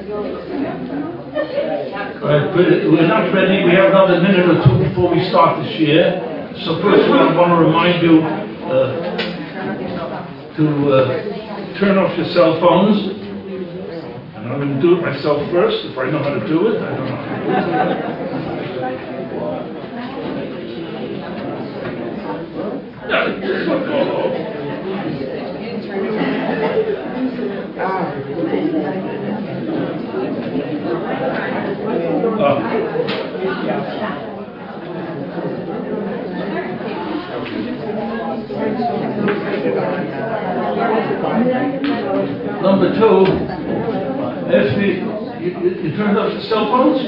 Right, but we're not ready. We have another minute or two before we start this year. So first of all, I want to remind you to turn off your cell phones. And I'm going to do it myself first. If I know how to do it, I don't know how to do it. Number two, if you turned off your cell phones?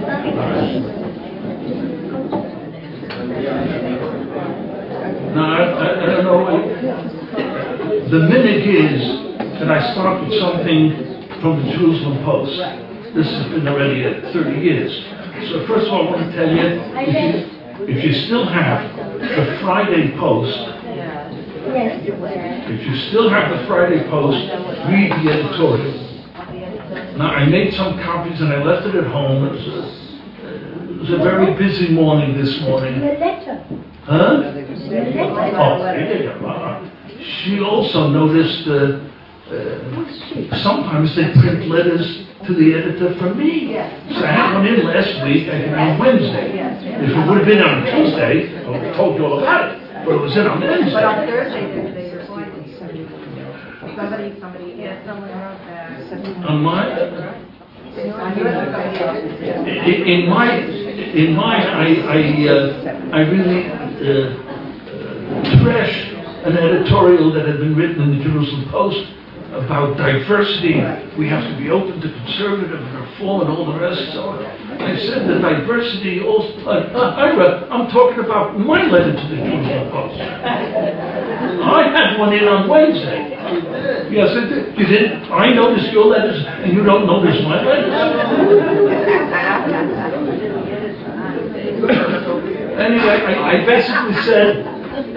No, I don't know. The minute is that I start with something from the Jerusalem Post. This has been already 30 years. So first of all, I want to tell you, if you still have the Friday Post, if you still have the Friday Post, read the editorial. Now, I made some copies and I left it at home. It was a very busy morning this morning. Huh? Oh, she also noticed sometimes they print letters to the editor from me. So I had one in last week, I came on Wednesday. If it would have been on Tuesday, I would have told you all about it. But it was in on Wednesday. But on Thursday, they replied to you. Someone wrote that. On mine? In mine, I really trashed an editorial that had been written in the Jerusalem Post about diversity. We have to be open to conservative and reform and all the rest. So I said that diversity also. I'm talking about my letter to the Jerusalem Post. I had one in on Wednesday. Yes, I did. You didn't? I noticed your letters, and you don't notice my letters. Anyway, I basically said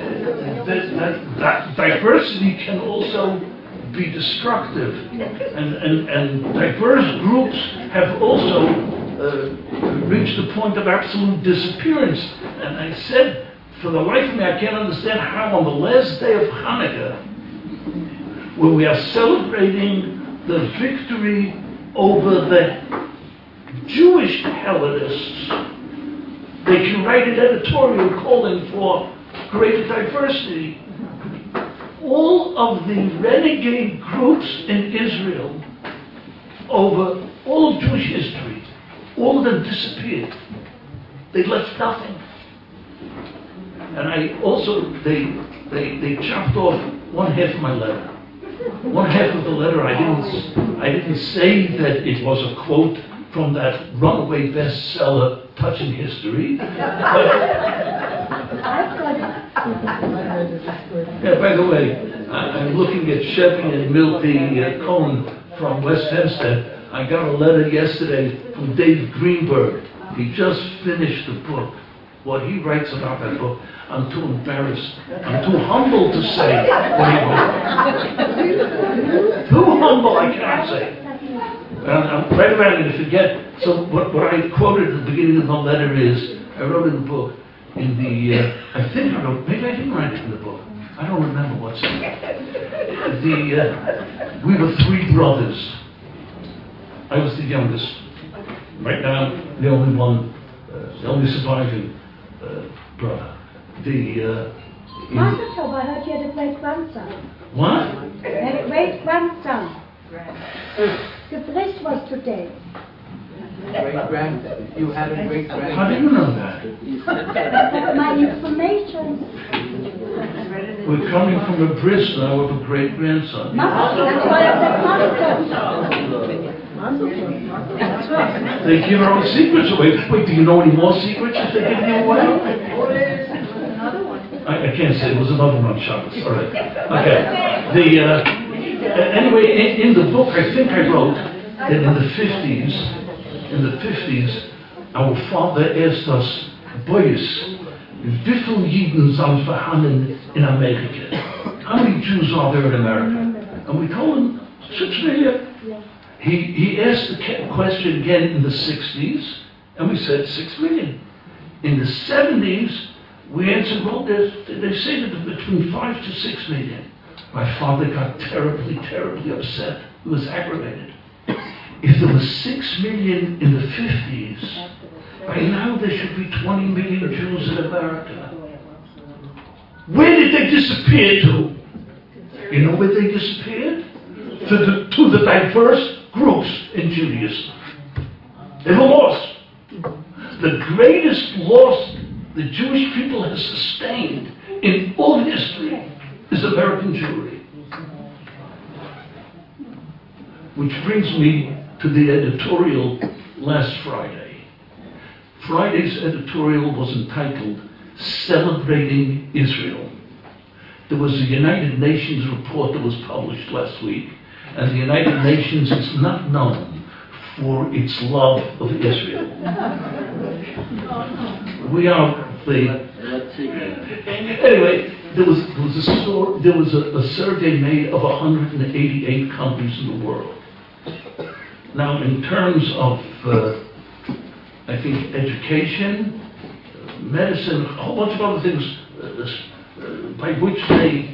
that diversity can also be destructive, and diverse groups have also reached the point of absolute disappearance. And I said, for the life of me, I can't understand how on the last day of Hanukkah, when we are celebrating the victory over the Jewish Hellenists, they can write an editorial calling for greater diversity. All of the renegade groups in Israel over all of Jewish history, all of them disappeared. They left nothing. And I also, they chopped off one half of my letter. One half of the letter, I didn't say that it was a quote from that runaway bestseller, Touching History. Yeah, by the way, I'm looking at Chevy and Milty Cohen from West Hempstead. I got a letter yesterday from Dave Greenberg. He just finished the book. What he writes about that book, I'm too embarrassed. I'm too humble to say what he wrote. Too humble, I cannot say. I'm right around going to forget. So what I quoted at the beginning of the letter is, I wrote in the book, in the, I think I wrote, maybe I didn't write it in the book. I don't remember what's in it. We were three brothers. I was the youngest. Right now, the only one, the only surviving brother. Master, I heard you had a great-grandson. What? You had a great-grandson. The priest was today. Great-grand, you had a great-grandson. How do you know that? My information. We're coming from a bris now of a great-grandson. Master, that's why I said Master. They give our own secrets away. Wait, do you know any more secrets if they give you away? I can't say. It was another one, Shabbos. All right. Okay. Anyway, in the book, I think I wrote that in the 50s, our father asked us, boys, wie viel Juden sind vorhanden in America? How many Jews are there in America? And we told him 6 million. He asked the question again in the 60s, and we said 6 million. In the 70s, we answered, well, they say that between 5 to 6 million. My father got terribly, terribly upset. He was aggravated. If there was 6 million in the 50s, by now there should be 20 million Jews in America. Where did they disappear to? You know where they disappeared? To the diverse groups in Judaism. They were lost. The greatest loss the Jewish people has sustained in all history is American Jewry. Which brings me to the editorial last Friday. Friday's editorial was entitled Celebrating Israel. There was a United Nations report that was published last week, and the United Nations is not known for its love of Israel. We are the... Anyway, there was a survey made of 188 countries in the world. Now, in terms of, I think, education, medicine, a whole bunch of other things by which they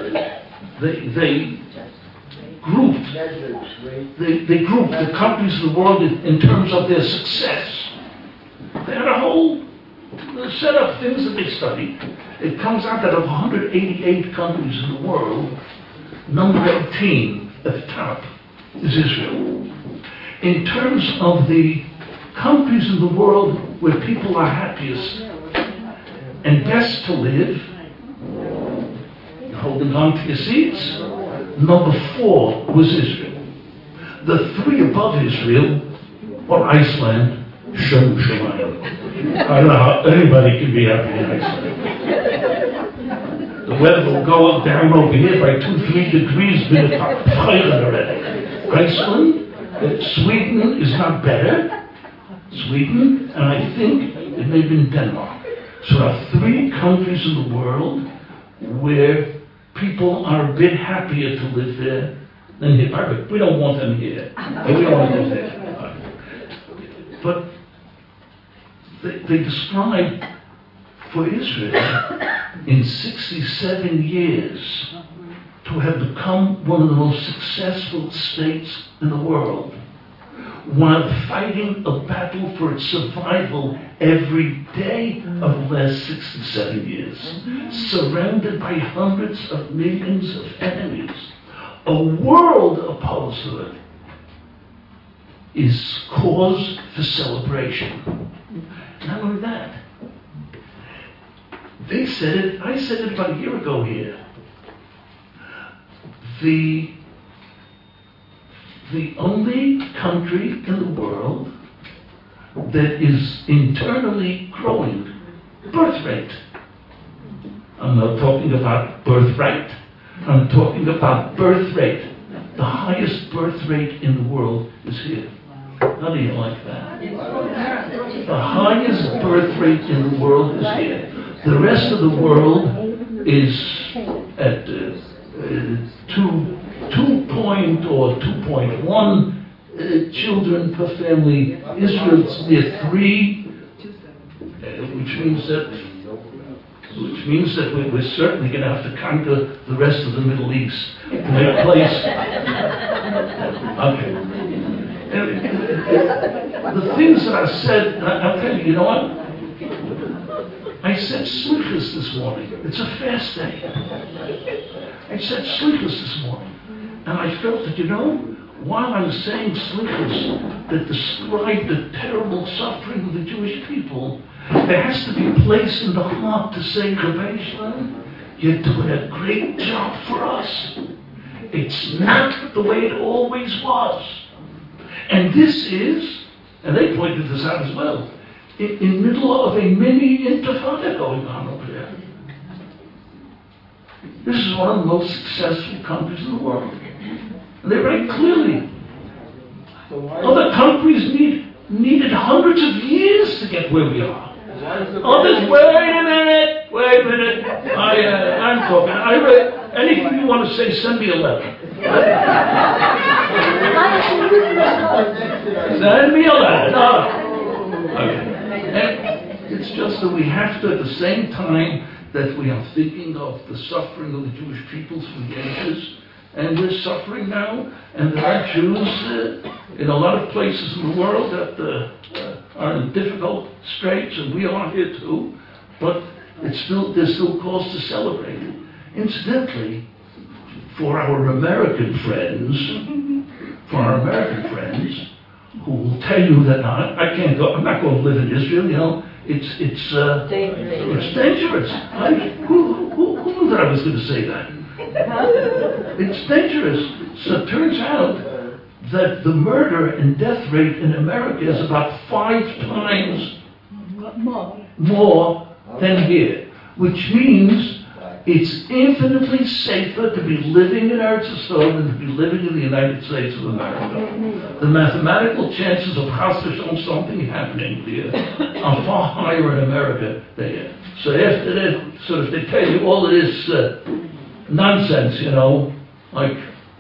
grouped the countries of the world in terms of their success. They had a whole set of things that they studied. It comes out that of 188 countries in the world, number 18 at the top is Israel. In terms of the countries in the world where people are happiest and best to live, you're holding on to your seats, number 4 was Israel. The 3 above Israel were Iceland, Shem Shemayim. I don't know how anybody can be happy in Iceland. The weather will go up down over here by 2-3 degrees, been already. Iceland, Sweden is not better. Sweden, and I think it may have been Denmark. So there are 3 countries in the world where people are a bit happier to live there than here. We don't want them here. We don't want to live there. But they describe for Israel in 67 years to have become one of the most successful states in the world, while fighting a battle for its survival every day of the last 67 years, surrounded by hundreds of millions of enemies. A world opposed to it is cause for celebration. Not only that, they said it, I said it about a year ago here. The only country in the world that is internally growing birth rate. I'm not talking about birthright. I'm talking about birth rate. The highest birth rate in the world is here. How do you like that? The highest birth rate in the world is here. The rest of the world is at 2 or 2.1 children per family. Israel's near 3, which means that we're certainly going to have to conquer the rest of the Middle East to make place. Okay. The things that I said, I'll tell you, you know what? I said slichus this morning. It's a fast day. I said slichus this morning. And I felt that, you know, while I'm saying slichus that describe the terrible suffering of the Jewish people, there has to be a place in the heart to say, Rebbe Shalom, you're doing a great job for us. It's not the way it always was. And this is, and they pointed this out as well, in the middle of a mini intifada going on over there. This is one of the most successful countries in the world. And they write clearly. Other countries needed hundreds of years to get where we are. Others, wait a minute. I'm talking. I read anything you want to say, send me a letter. It's just that we have to, at the same time that we are thinking of the suffering of the Jewish peoples for the ages, and we're suffering now, and there are Jews in a lot of places in the world that are in difficult straits, and we are here too, but there's still cause to celebrate it. Incidentally, for our American friends, who will tell you that I can't go, I'm not going to live in Israel, you know, it's dangerous. Who knew that I was going to say that? It's dangerous. So it turns out that the murder and death rate in America is about 5 times more than here, which means it's infinitely safer to be living in Eretz Yisrael than to be living in the United States of America. The mathematical chances of chas v'shalom something happening here are far higher in America than here. So if they tell you all of this nonsense, you know, like,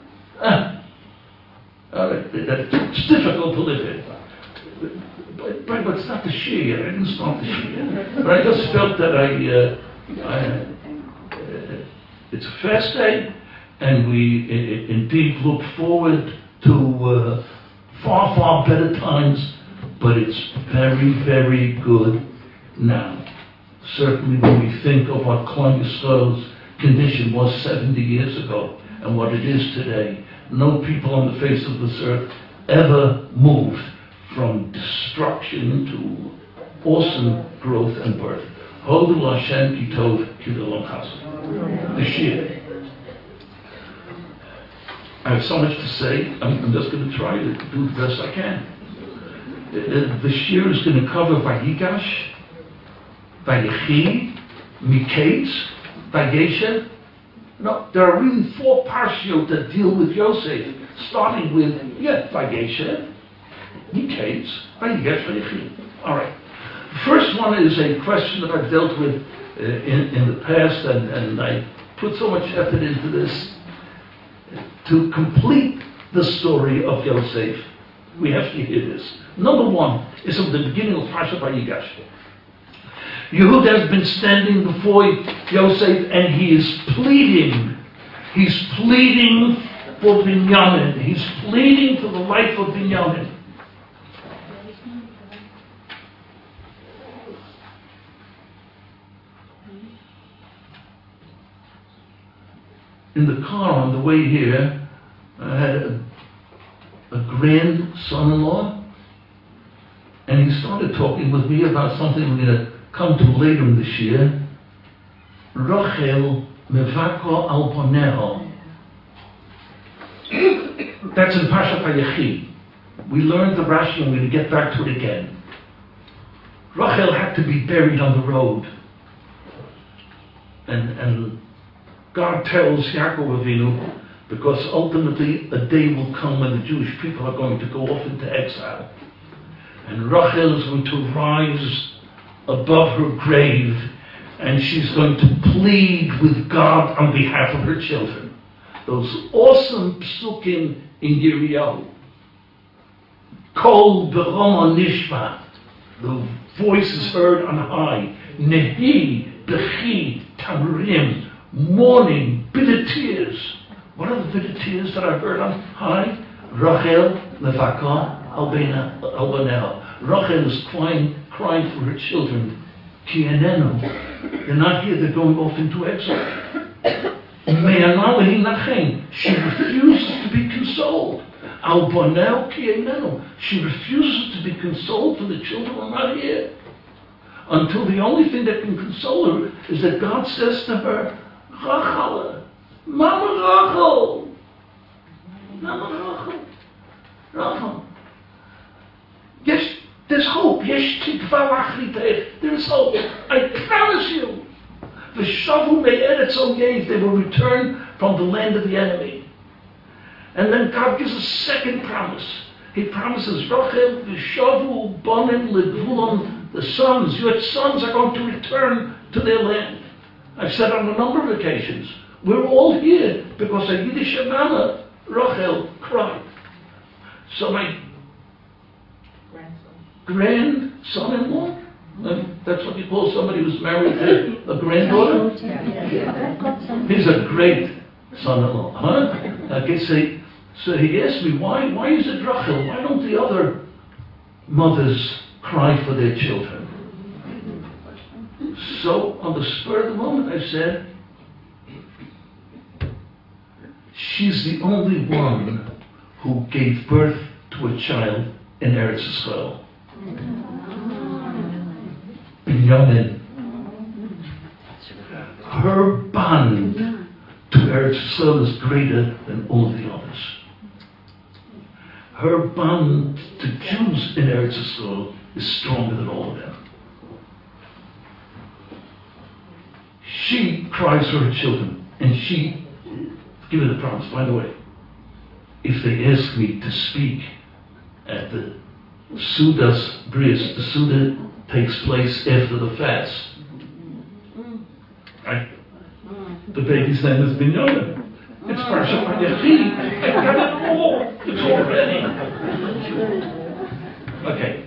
it's difficult to live here. But it's not the Shia. I didn't start the Shia. But I just felt that it's a fast day, and we indeed look forward to far, far better times, but it's very, very good now. Certainly when we think of what Klal Yisrael's condition was 70 years ago and what it is today, no people on the face of this earth ever moved from destruction to awesome growth and birth. Hodu Hashem ki tov ki l'olam chesed. The Shia. I have so much to say. I'm just going to try to do the best I can. The Shia is going to cover Vayigash, Vayechi, Miketz, Vagesher. No, there are really 4 parshiot that deal with Yosef, starting with Vagesher, Miketz, Vayigash, Vayechi. All right. The first one is a question that I've dealt with in the past, and I put so much effort into this. To complete the story of Yosef, we have to hear this. Number 1 is from the beginning of Parshat Vayigash. Yehuda has been standing before Yosef, and he is pleading. He's pleading for Binyamin. He's pleading for the life of Binyamin. In the car on the way here, I had a grandson-in-law, and he started talking with me about something we're going to come to later in this year. Rachel mevako al boneho. That's in Parshat Vayechi. We learned the Rashi, and we're going to get back to it again. Rachel had to be buried on the road, and God tells Yaakov Avinu, because ultimately a day will come when the Jewish people are going to go off into exile. And Rachel is going to rise above her grave, and she's going to plead with God on behalf of her children. Those awesome psukim in Yirmiyahu. Kol beroma nishma. The voice is heard on high. Nehi bechi tamrim. Mourning, bitter tears. What are the bitter tears that I heard on high? Rachel levaka al baneha. Rachel is crying for her children. Ki enenu. They're not here, they're going off into exile. Me'analehi nachem. She refuses to be consoled. Al banel ki enenu. She refuses to be consoled for the children who are not here. Until the only thing that can console her is that God says to her, Rachel, Mama Rachel, Rachel. Yes, there's hope. Yes, there's hope. I promise you. V'shavu me'eretz oyev, they will return from the land of the enemy. And then God gives a second promise. He promises Rachel, v'shavu bonim legvulon, the sons, your sons are going to return to their land. I've said on a number of occasions, we're all here because a Yiddish mama, Rachel, cried. So my grandson-in-law, that's what you call somebody who's married to a granddaughter? He's a great son-in-law, huh? Okay, so he asked me, why is it Rachel? Why don't the other mothers cry for their children? So on the spur of the moment I said, she's the only one who gave birth to a child in Eretz Yisrael. Binyamin. Her bond to Eretz Yisrael is greater than all the others. Her bond to Jews in Eretz Yisrael is stronger than all of them. She cries for her children, and she, give me the promise, by the way, if they ask me to speak at the Sudas Bris, the Suda takes place after the fast. Right? The baby's name is Binyamin. It's Parsha Vayechi. I got it all. It's all ready. Okay.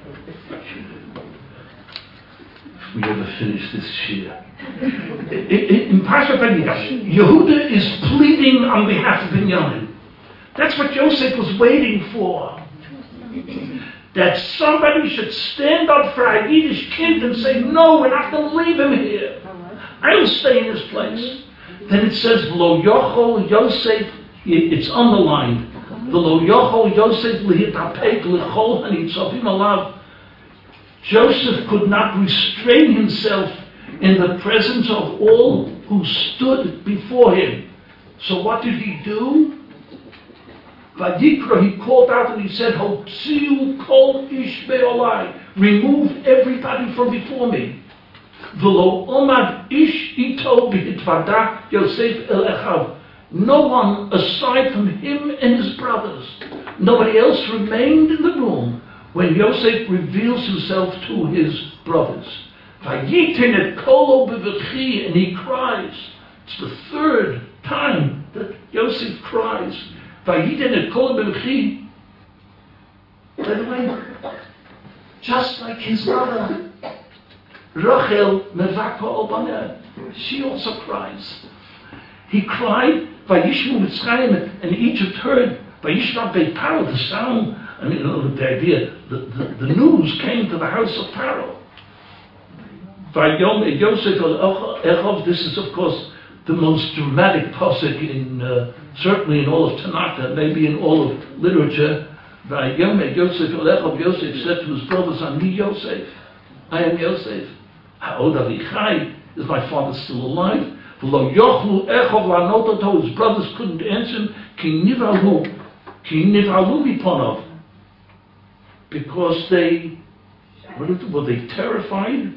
If we ever finish this shir. In Parsha Vayechi, Yehuda is pleading on behalf of Binyamin. That's what Yosef was waiting for. That somebody should stand up for a Yiddish kid and say, no, we're not going to leave him here. I'll stay in his place. Then it says, Lo Yochol Yosef, it's underlined. Lo Yochol Yosef lihitapek lichol hanitzovim alav. Joseph could not restrain himself in the presence of all who stood before him. So what did he do? Vayikra, he called out and he said, Hotziu kol ish be'olai, remove everybody from before me. V'lo omad ish ito b'hitvada Yosef el echav. No one aside from him and his brothers. Nobody else remained in the room when Yosef reveals himself to his brothers. Vayitin et kolo b'v'chi, and he cries. It's the third time that Yosef cries. Vayitin et kolo b'v'chi. By the way, just like his mother, Rachel mevaka obaneh, she also cries. He cried, Vayishmu Mitzrayim, and Egypt heard, Vayishma Beit Paro, the sound, I mean, the idea, the news came to the house of Pharaoh. Vayom Yosef Echov, this is of course the most dramatic pasuk in, certainly in all of Tanakh, maybe in all of literature. Vayom Yosef Echov, Yosef said to his brothers, Ani Yosef, I am Yosef. Ha'od Avichai, is my father still alive? His brothers couldn't answer him, because they, were they terrified?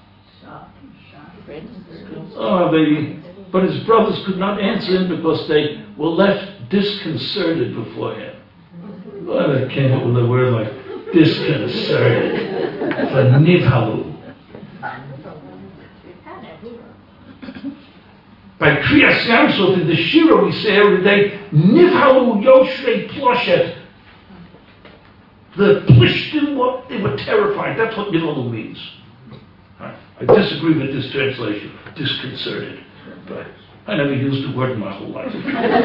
But his brothers could not answer him because they were left disconcerted before him. Well, they came up with a word like disconcerted. For nivhalu. By Kriyas Yamsuf in the Shira we say every day, Nivhalu Yoshrei Ploshet. The Plishtim, what they were terrified. That's what Nivhalu means. Right. I disagree with this translation, disconcerted. But I never used the word in my whole life.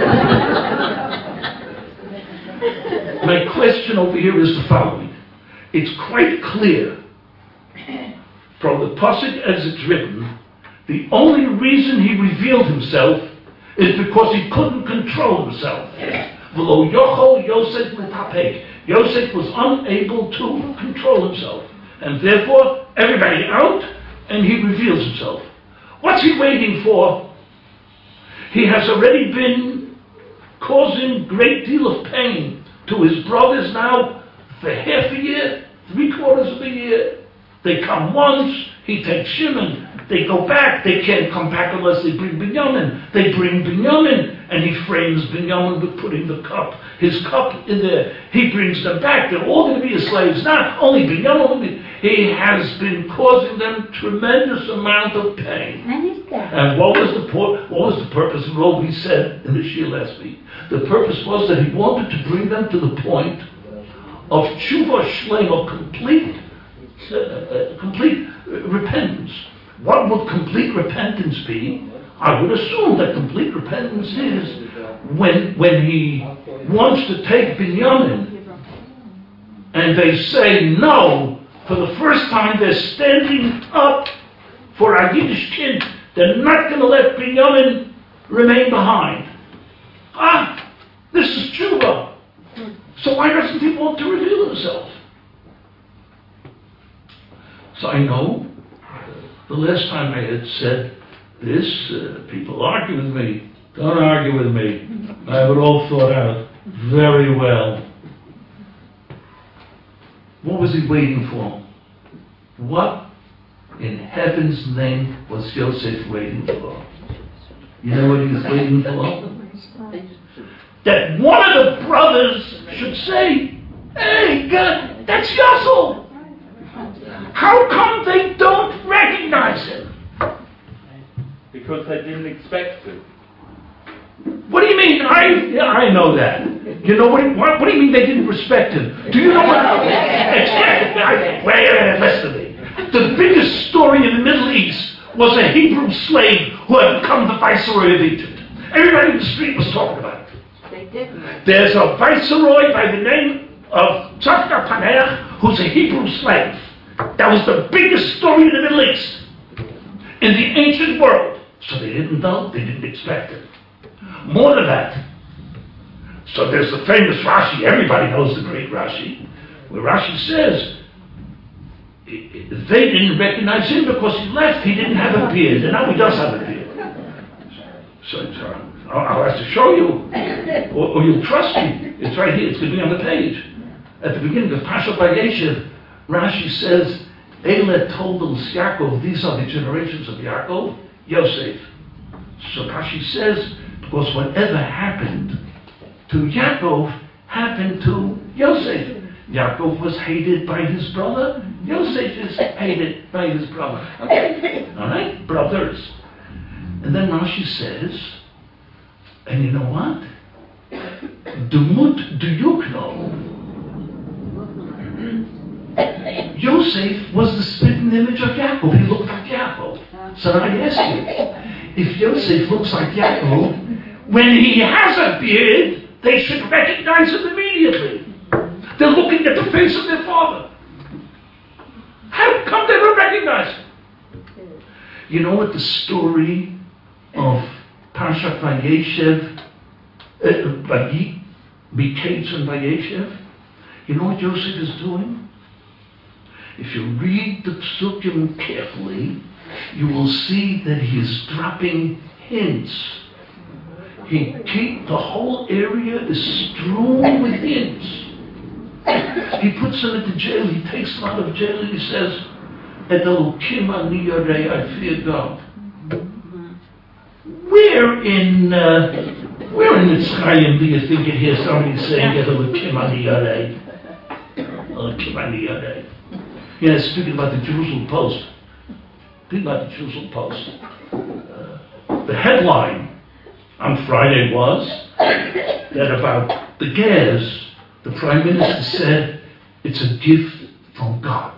My question over here is the following. It's quite clear from the pasuk as it's written, the only reason he revealed himself is because he couldn't control himself. V'lo yochol Yosef l'tapek. Yosef was unable to control himself. And therefore, everybody out, and he reveals himself. What's he waiting for? He has already been causing great deal of pain to his brothers now for half a year, 3/4 of a year. They come once, he takes Shimon. They go back, they can't come back unless they bring Binyamin. They bring Binyamin, and he frames Binyamin with putting his cup in there. He brings them back, they're all going to be his slaves. Not only Binyamin, he has been causing them tremendous amount of pain. And what was the purpose of what we said in the Shir last week? The purpose was that he wanted to bring them to the point of tshuva shlema, complete repentance. What would complete repentance be? I would assume that complete repentance is when he wants to take Binyamin and they say no. For the first time they're standing up for a Yiddish kid. They're not going to let Binyamin remain behind. This is tshuva. So why doesn't he want to reveal himself? So I know the last time I had said this, people argue with me. Don't argue with me. I have it all thought out very well. What was he waiting for? What in heaven's name was Yosef waiting for? You know what he was waiting for? That one of the brothers should say, "Hey, God, that's Yossel. How come they don't recognize him?" Because they didn't expect to. What do you mean? I know that. You know what do you mean they didn't respect him? Do you know what? Wait, listen to me. The biggest story in the Middle East was a Hebrew slave who had become the viceroy of Egypt. Everybody in the street was talking about it. They didn't. There's a viceroy by the name of Tzafka Paneach who's a Hebrew slave. That was the biggest story in the Middle East, in the ancient world. So they didn't know, they didn't expect it. More than that, so there's the famous Rashi, everybody knows the great Rashi, where Rashi says, they didn't recognize him because he left, he didn't have a beard, and now he does have a beard. So I'll have to show you, or you'll trust me. It's right here, it's going to be on the page. At the beginning of Pasha Vayeshev, Rashi says, Eile Toldos Yaakov, these are the generations of Yaakov, Yosef. So Rashi says, because whatever happened to Yaakov happened to Yosef. Yaakov was hated by his brother. Yosef is hated by his brother. Okay? Alright? Brothers. And then Rashi says, and you know what? Dumut Duyukno. Yosef was the spitting image of Yaakov. He looked like Yaakov. So I ask you, if Yosef looks like Yaakov, when he has a beard, they should recognize him immediately. They're looking at the face of their father. How come they don't recognize him? You know what the story of Parshat Vayeshev, Miketz and Vayeshev? You know what Yosef is doing? If you read the Psukim carefully, you will see that he is dropping hints. The whole area is strewn with hints. He puts them into jail, he takes them out of jail, and he says, Et Elokim ani yarei, I fear God. Where in Mitzrayim do you think you hear somebody saying, Et Elokim ani yarei? Elokim ani yarei. Yeah, speaking about the Jerusalem Post. Think about the Jerusalem Post. The headline on Friday was that about the gas, the Prime Minister said it's a gift from God.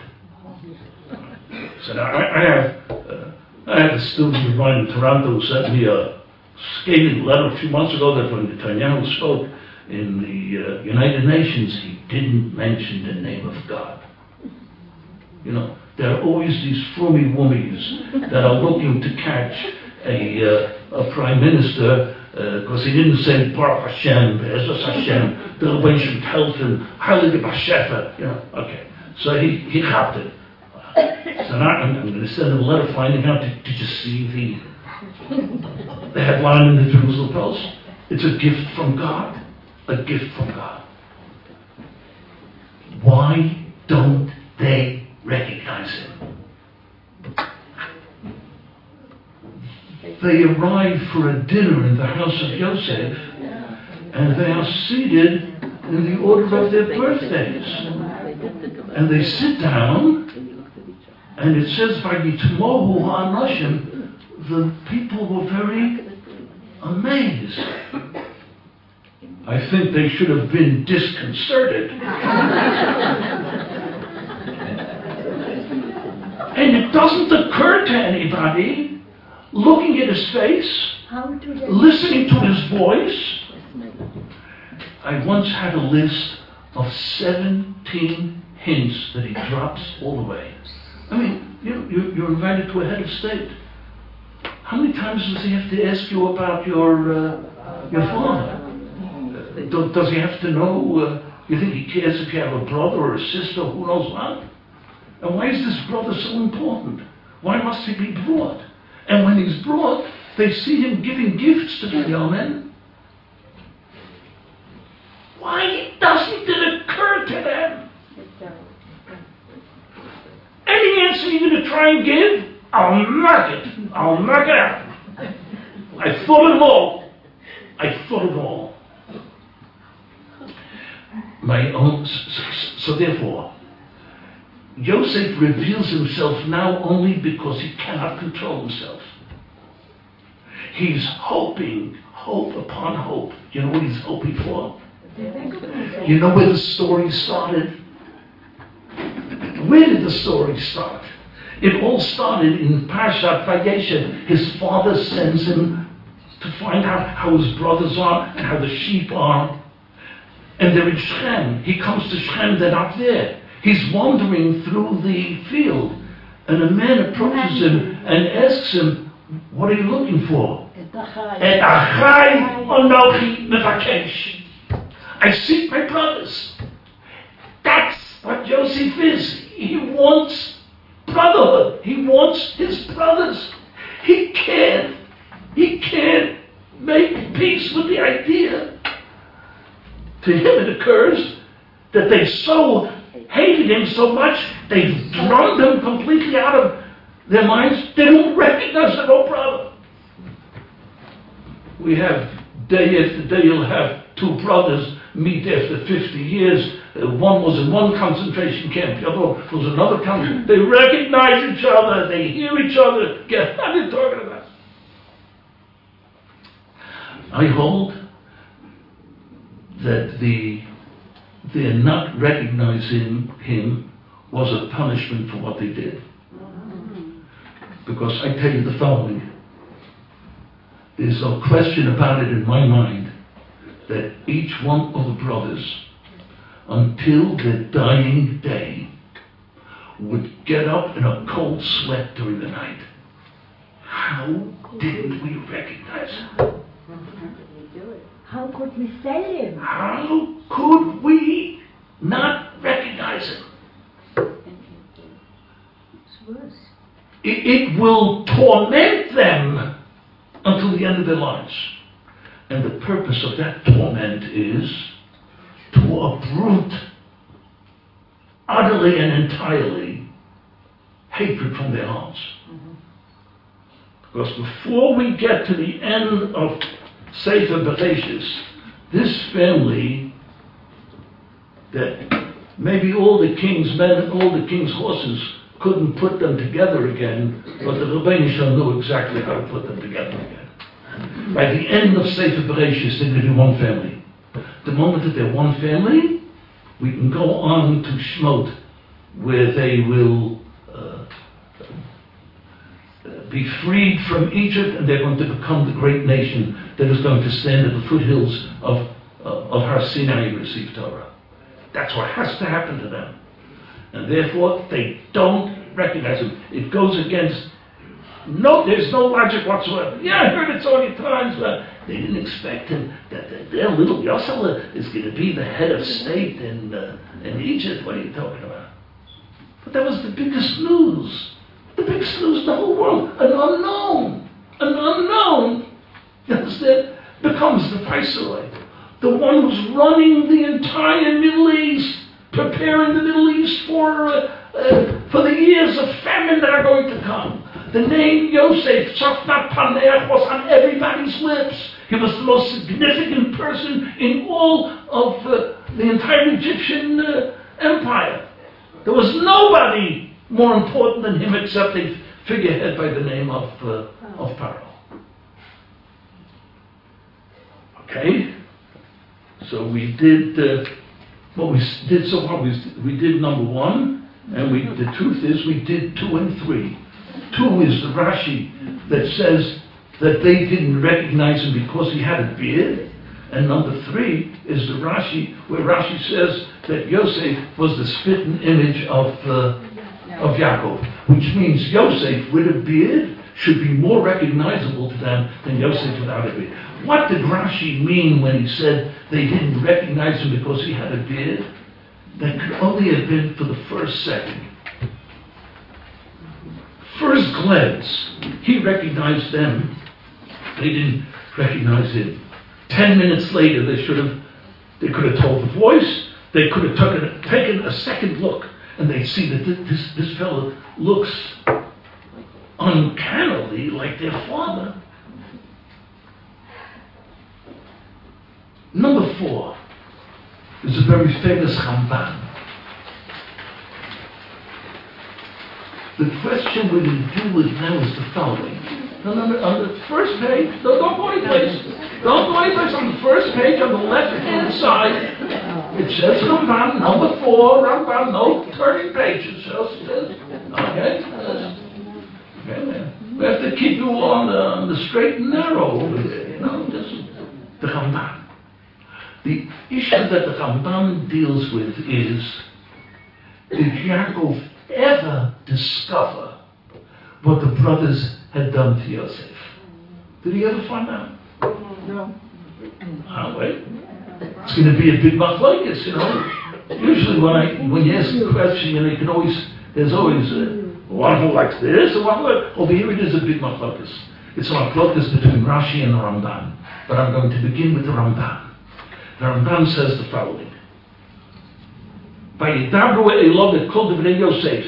So now I have a student of mine in Toronto who sent me a scathing letter a few months ago that when Netanyahu spoke in the United Nations, he didn't mention the name of God. You know, there are always these foomy woomies that are looking to catch a prime minister because he didn't say Baruch Hashem, Be'ezus Hashem, the Rebbeinu tells him, Heilige Bashefa, you know, okay. So he hopped it. So now I'm going to send him a letter finding out, did you see the headline in the Jerusalem Post? It's a gift from God. A gift from God. Why don't they recognize him? They arrive for a dinner in the house of Yosef, and they are seated in the order of their birthdays. And they sit down, and it says, Vayitmohu ha'anashim, the people were very amazed. I think they should have been disconcerted. And it doesn't occur to anybody, looking at his face, listening to his voice. I once had a list of 17 hints that he drops all the way. I mean, you're invited to a head of state. How many times does he have to ask you about your father? Does he have to know, you think he cares if you have a brother or a sister, who knows what? And why is this brother so important? Why must he be brought? And when he's brought, they see him giving gifts to the young men. Why doesn't it occur to them? Any answer you're going to try and give, I'll knock it out. I thought of it all. So therefore, Yosef reveals himself now only because he cannot control himself. He's hoping, hope upon hope. You know what he's hoping for? You know where the story started? Where did the story start? It all started in Parshat Vayeshev. His father sends him to find out how his brothers are and how the sheep are. And they're in Shechem. He comes to Shechem, they're not there. He's wandering through the field. And a man approaches him and asks him, what are you looking for? Et achai anochi mevakesh. I seek my brothers. That's what Yosef is. He wants brotherhood. He wants his brothers. He can't make peace with the idea. To him it occurs that they so hated him so much, they drummed him completely out of their minds. They don't recognize their own brother. We have day after day, you'll have two brothers meet after 50 years. One was in one concentration camp, the other was another country. They recognize each other, they hear each other. What are you talking about? I hold that their not recognizing him was a punishment for what they did. Because I tell you the following. There's no question about it in my mind that each one of the brothers, until their dying day, would get up in a cold sweat during the night. How didn't we recognize him? How could we sell him? How could we not recognize him? It's worse. It will torment them until the end of their lives. And the purpose of that torment is to uproot utterly and entirely hatred from their hearts. Because before we get to the end of Sefer Bereshis, this family that maybe all the king's men and all the king's horses couldn't put them together again, but the Rebbeinu Shalom knew exactly how to put them together again. By the end of Sefer Bereshis, they're going to be one family. The moment that they're one family, we can go on to Shemot, where they will be freed from Egypt, and they're going to become the great nation that is going to stand at the foothills of Har Sinai and receive Torah. That's what has to happen to them. And therefore, they don't recognize him. It goes against, there's no logic whatsoever. Yeah, I heard it so many times, but they didn't expect him, that their little Yosef is going to be the head of state in Egypt. What are you talking about? But that was the biggest news. The biggest news in the whole world. An unknown, you understand, becomes the viceroy. The one who's running the entire Middle East, preparing the Middle East for the years of famine that are going to come. The name Yosef, Tzafnat Paneach, was on everybody's lips. He was the most significant person in all of the entire Egyptian empire. There was nobody more important than him except a figurehead by the name of Pharaoh. Okay? So we did, what we did so far, we did number 1, and the truth is we did 2 and 3. 2 is the Rashi that says that they didn't recognize him because he had a beard. And number 3 is the Rashi, where Rashi says that Yosef was the spitting image of Yaakov, which means Yosef with a beard should be more recognizable to them than Yosef without a beard. What did Rashi mean when he said they didn't recognize him because he had a beard? That could only have been for the first second. First glance, he recognized them. They didn't recognize him. 10 minutes later, they could have told the voice. They could have taken a second look, and they'd see that this fellow looks uncannily like their father. Number 4 is a very famous Ramban. The question we're going to deal with now is the following. On the first page, don't go anyplace. Don't go anyplace. On the first page, on the left-hand side, it says Ramban, number 4, Ramban, no turning pages. Okay? We have to keep you on the straight and narrow over there. This is the Ramban. The issue that the Ramban deals with is, did Yaakov ever discover what the brothers had done to Yosef? Did he ever find out? No. Wait. It's going to be a big machlokes, Usually when you ask a question, there's always one who likes this, and one who likes... Over here it is a big machlokes. It's a machlokes between Rashi and the Ramban. But I'm going to begin with the Ramban. The Ramban says the following. Yosef.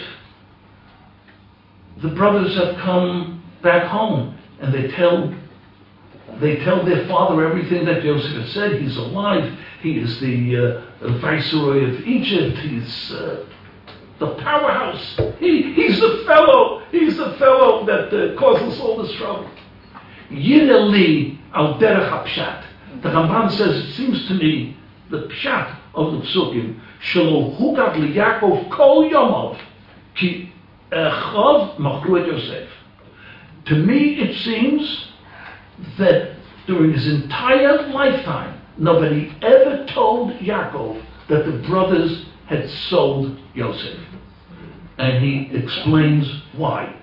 The brothers have come back home, and they tell their father everything that Yosef has said. He's alive. He is the viceroy of Egypt. He's the powerhouse. He's the fellow. He's the fellow that causes all this trouble. Yireli al derech hapshat. The Ramban says, it seems to me, the pshat of the psukim, shelo hugad liYaakov kol yomov ki echov machru et Yosef. To me, it seems that during his entire lifetime, nobody ever told Yaakov that the brothers had sold Yosef. And he explains why.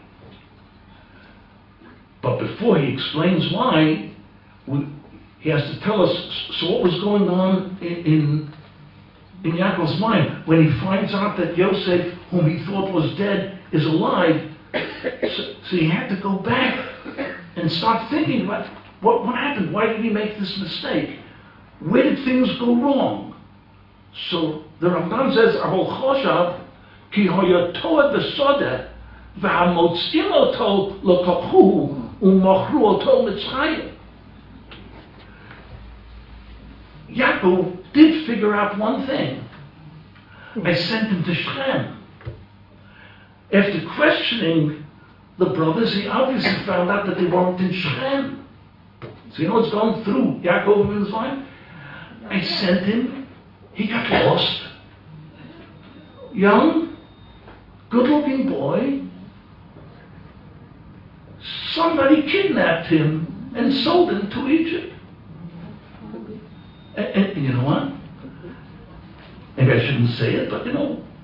But before he explains why, he has to tell us, so what was going on in Yaakov's mind when he finds out that Yosef, whom he thought was dead, is alive. So he had to go back and start thinking about what happened. Why did he make this mistake? Where did things go wrong? So the Ramban says, Ahol choshav ki hoyotoa besoda v'hamotzim oto lokachu u'mochru oto mitzrayim. Yaakov did figure out one thing. I sent him to Shechem. After questioning the brothers, he obviously found out that they weren't in Shechem. So you know what's going through Yaakov in his mind? I sent him. He got lost. Young, good-looking boy. Somebody kidnapped him and sold him to Egypt. And you know what? Maybe I shouldn't say it, but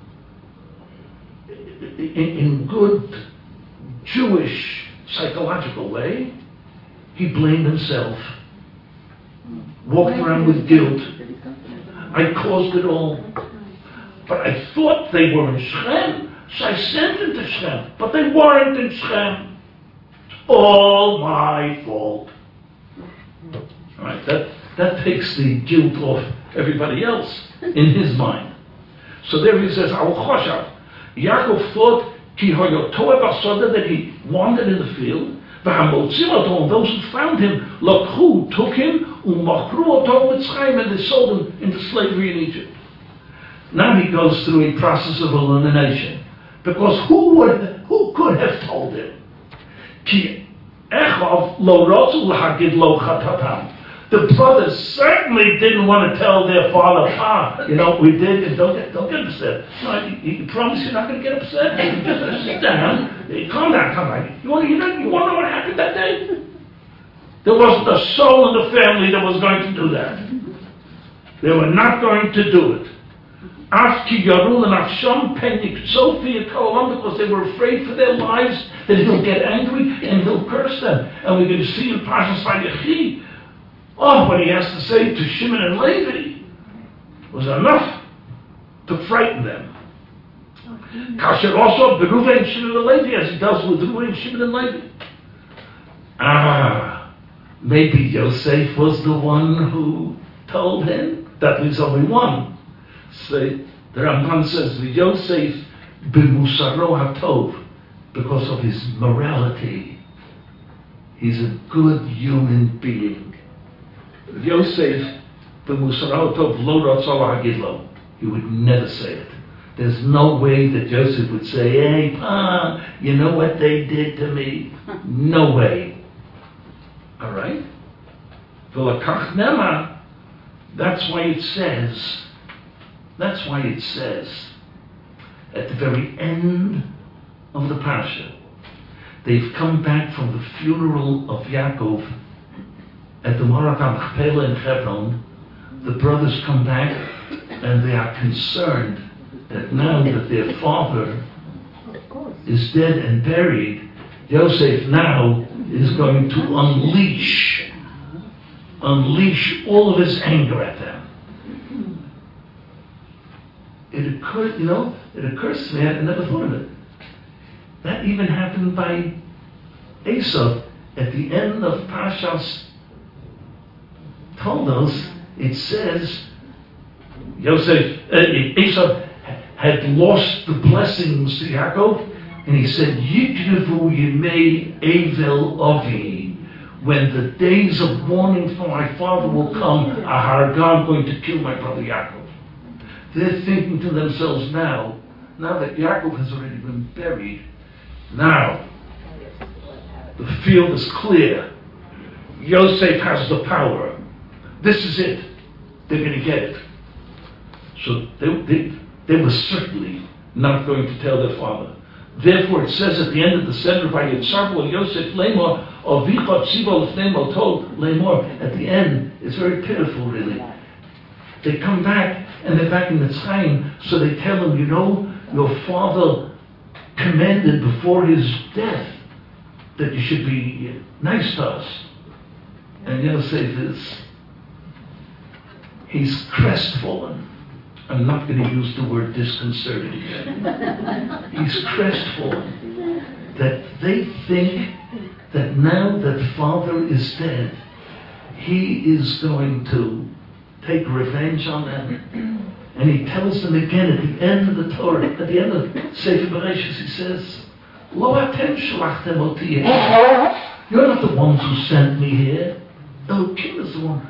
in good Jewish psychological way, he blamed himself. Walked around with guilt. I caused it all. But I thought they were in Shechem, so I sent them to Shechem. But they weren't in Shechem. It's all my fault. All right, that takes the guilt off everybody else in his mind. So there he says, Yaakov thought that he wandered in the field, and those who found him took him and they sold him into slavery in Egypt. Now he goes through a process of elimination, because who could have told him? The brothers certainly didn't want to tell their father, you know what we did, and don't get upset. No, you promise you're not going to get upset? Just sit down. Calm down. You want to know what happened that day? There wasn't a soul in the family that was going to do that. They were not going to do it. Because they were afraid for their lives, that he'll get angry and he'll curse them. And we're going to see in Parshas Vayechi, what he has to say to Shimon and Levi was enough to frighten them. Kasher also Reuven, Shimon and Levi, as he does with Reuven, Shimon and Levi. Maybe Yosef was the one who told him. That leaves only one. So the Ramban says, Yosef b'musaro hatov, because of his morality. He's a good human being. Yosef b'musaro hatov lo ratzah la'agid lo. He would never say it. There's no way that Joseph would say, hey, Pa, you know what they did to me? No way. All right? V'lakach nema. That's why it says at the very end of the parsha, they've come back from the funeral of Yaakov at the Morat HaMachpelah in Hebron. The brothers come back and they are concerned that now that their father is dead and buried, Yosef now is going to unleash all of his anger at them. It occurs to me, I never thought of it. That even happened by Esau. At the end of Parshas Toldos, it says, Esau had lost the blessings to Yaakov, and he said, Yikrevu Yemei Evel Avi. When the days of mourning for my father will come, I'm going to kill my brother Yaakov. They're thinking to themselves now that Yaakov has already been buried, now the field is clear. Yosef has the power. This is it. They're going to get it. So they were certainly not going to tell their father. Therefore, it says at the end of the Seder, Vayitzarvu Yosef Lemor, Avicha Tziva Lefnei told Lemor. At the end, it's very pitiful, really. They come back, and they're back in Mitzrayim, so they tell him, your father commanded before his death that you should be nice to us. And Yosef he's crestfallen. I'm not going to use the word disconcerted again. He's crestfallen that they think that now that father is dead, he is going to take revenge on them. And he tells them again at the end of the Torah, at the end of Sefer Bereshis, he says, Lo atem shalachtem oti. You're not the ones who sent me here. Elohim is the one.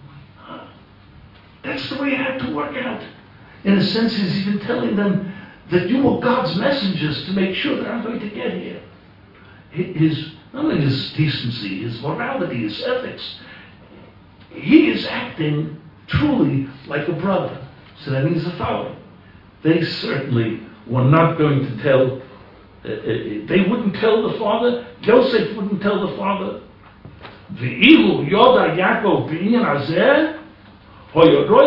That's the way it had to work out. In a sense, he's even telling them that you were God's messengers to make sure that I'm going to get here. Not only his decency, his morality, his ethics, he is acting truly like a brother. So that means the following. They certainly were not going to tell, they wouldn't tell the father, Yosef wouldn't tell the father, V'ilu yoda Yaakov b'inyan hazeh, when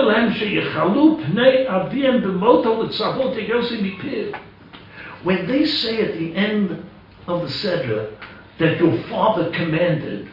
they say at the end of the Seder that your father commanded,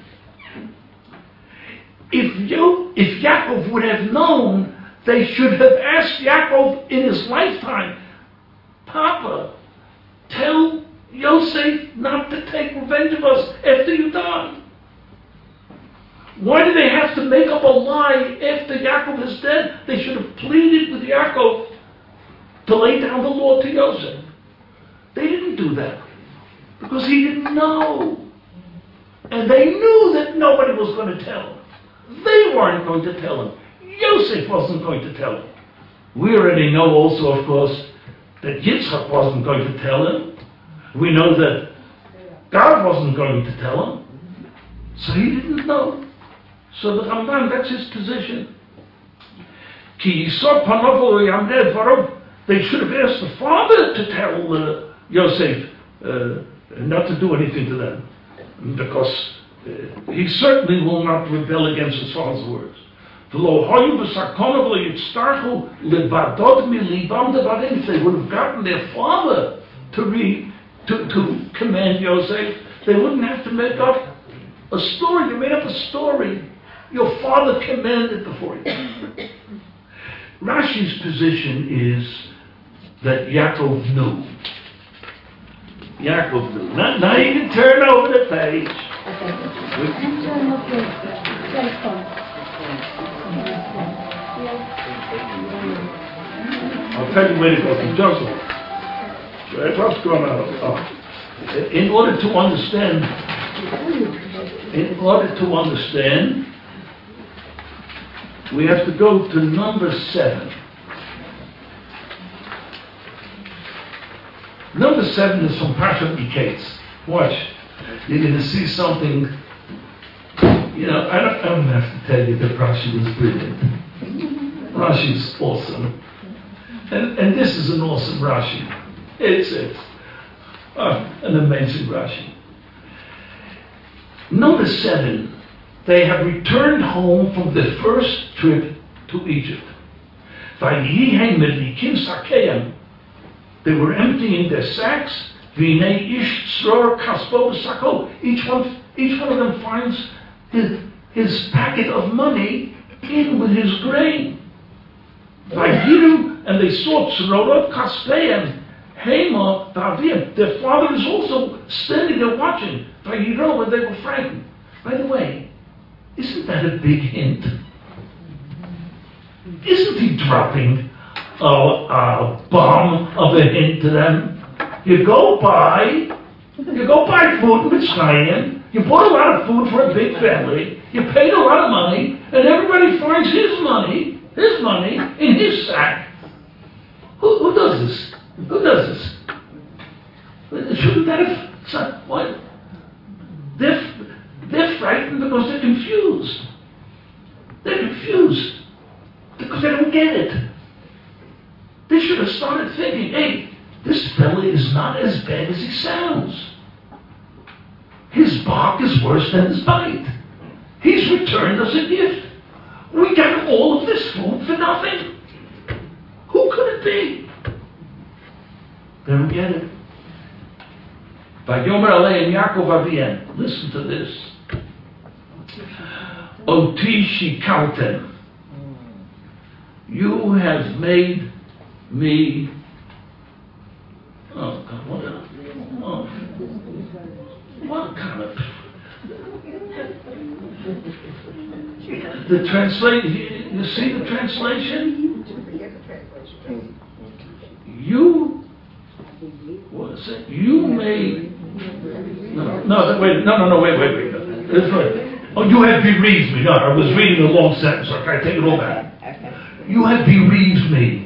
if Yaakov would have known, they should have asked Yaakov in his lifetime, Papa, tell Yosef not to take revenge of us after you die. Why do they have to make up a lie after Yaakov is dead? They should have pleaded with Yaakov to lay down the law to Yosef. They didn't do that because he didn't know. And they knew that nobody was going to tell him. They weren't going to tell him. Yosef wasn't going to tell him. We already know also, of course, that Yitzchak wasn't going to tell him. We know that God wasn't going to tell him. So he didn't know. So the Ramban, that's his position. Ki Yisor Panav Lo Yamred Varav. They should have asked the father to tell Yosef not to do anything to them, because he certainly will not rebel against his father's words. If they would have gotten their father to command Yosef, they wouldn't have to make up a story. They made up a story. Your father commanded before you. Rashi's position is that Yaakov knew. Yaakov knew. Now you can turn over the page. I'll tell you where to go to Joseph. What's going on? In order to understand, we have to go to number 7. Number 7 is from Parshat Miketz. Watch. You're going to see something. You know, I don't have to tell you that Rashi was brilliant. Rashi's awesome. And this is an awesome Rashi. It's an amazing Rashi. Number 7, they have returned home from the first trip to Egypt. They were emptying their sacks. Each one of them finds his packet of money in with his grain. And they saw Tzorot Kaspeim, Hema, Davim. Their father is also standing there watching. And they were frightened. By the way, isn't that a big hint? Isn't he dropping a bomb of a hint to them? You go buy food in Mitzrayim. You bought a lot of food for a big family. You paid a lot of money, and everybody finds his money in his sack. Who does this? Who does this? Shouldn't that have... What? They're frightened because they're confused. They're confused because they don't get it. They should have started thinking, hey, this fella is not as bad as he sounds. His bark is worse than his bite. He's returned us a gift. We got all of this food for nothing. Who could it be? They don't get it. Vayomer Aleim Yaakov Avien. Listen to this. Oti shikaltem. You have made me. Oh God! What kind of? The translation. You see the translation? You. What is it? You made. Wait. That's right. Oh, you have bereaved me. No, I was reading a long sentence. Okay, I take it all back. You have bereaved me.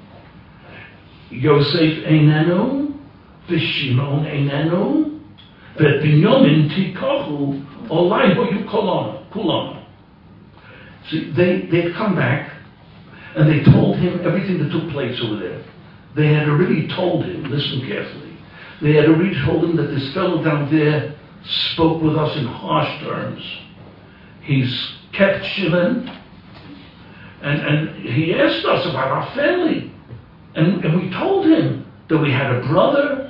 Yosef einenu, v'Shimon einenu, v'Binyamin tikachu, olai hoyu kulana. See, they'd come back, and they told him everything that took place over there. They had already told him, listen carefully, they had already told him that this fellow down there spoke with us in harsh terms. He's kept Shimon, and he asked us about our family. And we told him that we had a brother,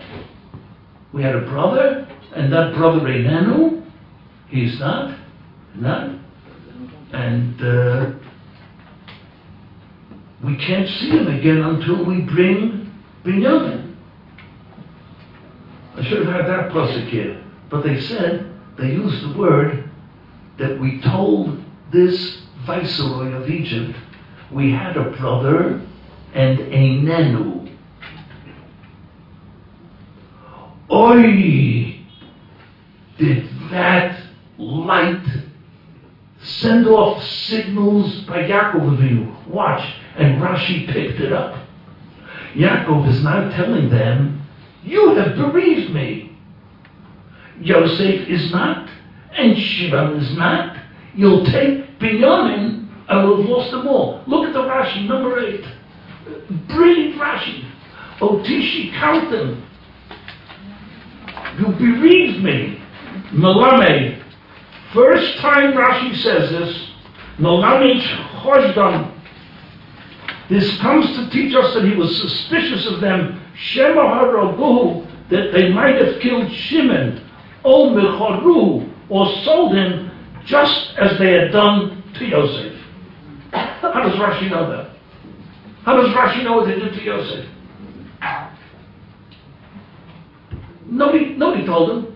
and that brother Einenu, he's not, and we can't see him again until we bring Binyamin. I should have had that pasuk here, but they used the word that we told this viceroy of Egypt, we had a brother and Einenu. Oi! Did that light send off signals by Yaakov Avinu? Watch, and Rashi picked it up. Yaakov is now telling them, you have bereaved me. Yosef is not, and Shimon is not. You'll take Binyamin and we'll have lost them all. Look at the Rashi, number 8. Brilliant Rashi. Otishi, count them. You bereaved me. Melamed. First time Rashi says this, Melamed Choshdam. This comes to teach us that he was suspicious of them, Shema HaRagu, that they might have killed Shimon, O Mechoru, or sold him, just as they had done to Yosef. How does Rashi know that? How does Rashi know what they did to Yosef? Nobody told him.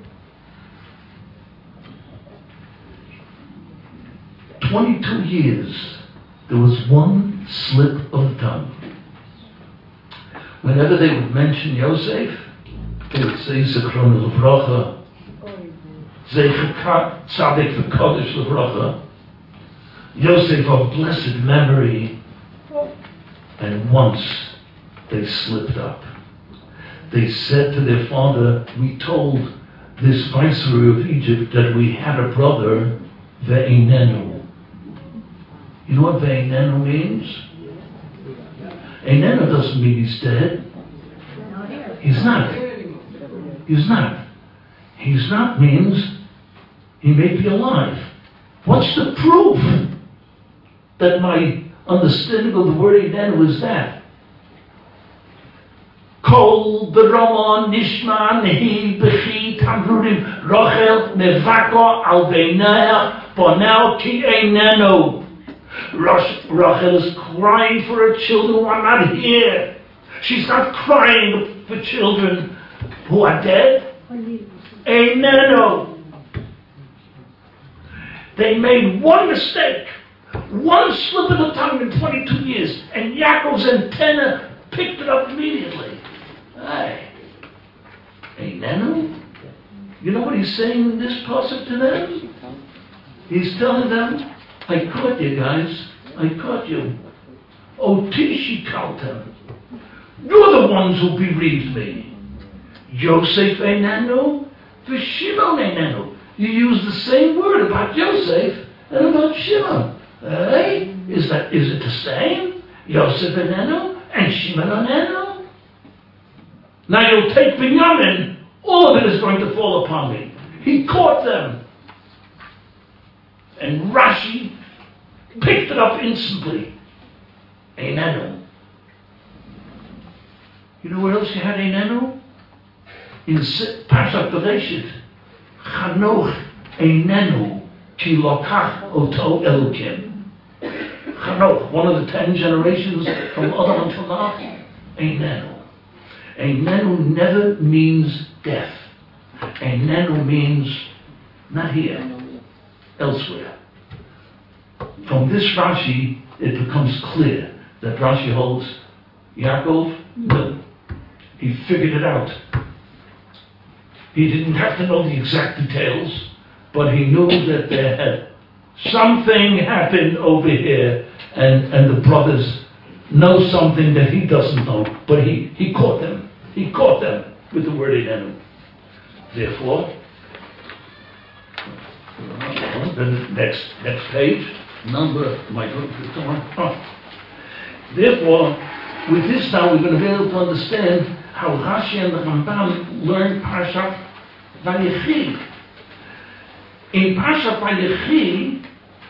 22 years, there was one slip of the tongue. Whenever they would mention Yosef, they would say Zichron Levracha, Zecher Tzadik V'Kodesh Levracha, Yosef of blessed memory, and once they slipped up. They said to their father, we told this viceroy of Egypt that we had a brother, Ve'inenu. You know what Ve'inenu means? Einenu doesn't mean he's dead. He's not. He's not. He's not means he may be alive. What's the proof that my understanding of the word Einenu is that? Kol b'Rama nishma nehi b'chi tamrurim Rachel nevako al beinah bonel ki einenu. Rachel is crying for her children who are not here. She's not crying for children who are dead. Einenu. They made one mistake, one slip of the tongue in 22 years, and Yaakov's antenna picked it up immediately. Hey, Einenu? You know what he's saying in this pasuk to them? He's telling them, I caught you guys. I caught you. Otishi kaltem. You're the ones who bereaved me. Yosef Einenu, V'Shimon Einenu. You use the same word about Yosef and about Shimon. Hey, is it the same? Yosef Einenu and Shimon Einenu? Now you'll take Binyamin, all of it is going to fall upon me. He caught them. And Rashi picked it up instantly. Einenu. You know where else you had Einenu? In Parshat Bereshit. Chanoch Einenu ki lokach oto Elokim. Chanoch, one of the 10 generations from Adam until now. Einenu. Einenu never means death. Einenu means not here, elsewhere. From this Rashi, it becomes clear that Rashi holds Yaakov, no. He figured it out. He didn't have to know the exact details, but he knew that there had something happened over here, and the brothers know something that he doesn't know, but he caught them. He caught them with the word Einenu. Therefore, the next page, Therefore, with this now we're going to be able to understand how Rashi and the Rambam learned Parshat Vayechi. In Parshat Vayechi,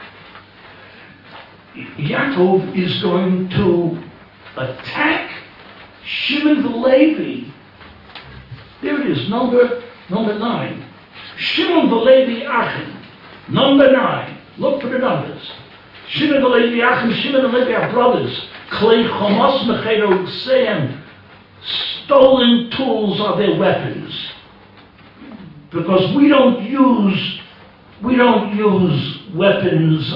Yaakov is going to attack Shimon the Levi. There it is, number 9. Shimon the Levi Achim, number 9. Look for the numbers. Shimon the Levi Achim, Shimon the Levi are brothers. Klei Chomos Mechero Seim, stolen tools are their weapons. Because we don't use weapons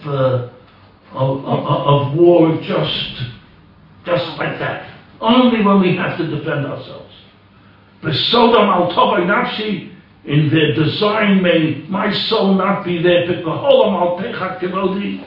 of war just like that. Only when we have to defend ourselves. Besodam al tovay nafshi, in their design may my soul not be there. Bekaholam al techak kevodi,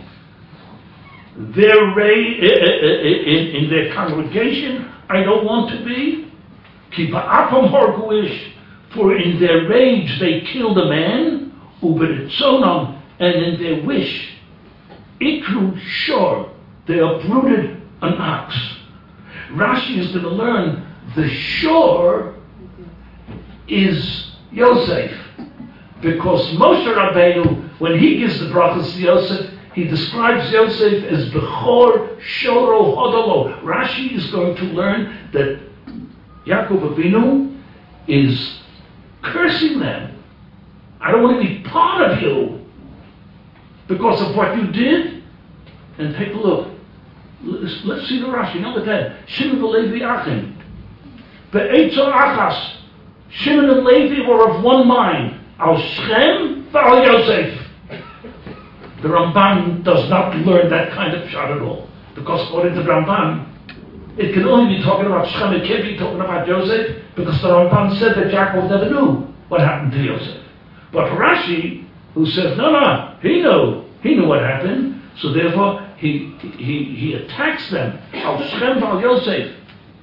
in their congregation I don't want to be. Ki ba'apam horguish, for in their rage they killed a man. Uberitzonam and in their wish, Ikru Shor, they uprooted an ox. Rashi is going to learn the Shor is Yosef, because Moshe Rabbeinu, when he gives the brachas to Yosef, he describes Yosef as Bechor Shoro Hodolo. Rashi is going to learn that Yaakov Avinu is cursing them. I don't want to be part of you because of what you did. And take a look. Let's see the Rashi, number 10. Shimon and Levi Achim. Be'etzo Achas. Shimon and Levi were of one mind. Al Shem v'al Yosef. The Ramban does not learn that kind of shot at all. Because according to the Ramban, it can only be talking about Shem. It can't be talking about Yosef, because the Ramban said that Yaakov never knew what happened to Yosef. But Rashi, who says, no, he knew what happened, so therefore he attacks them. Al Shem v'al Yosef.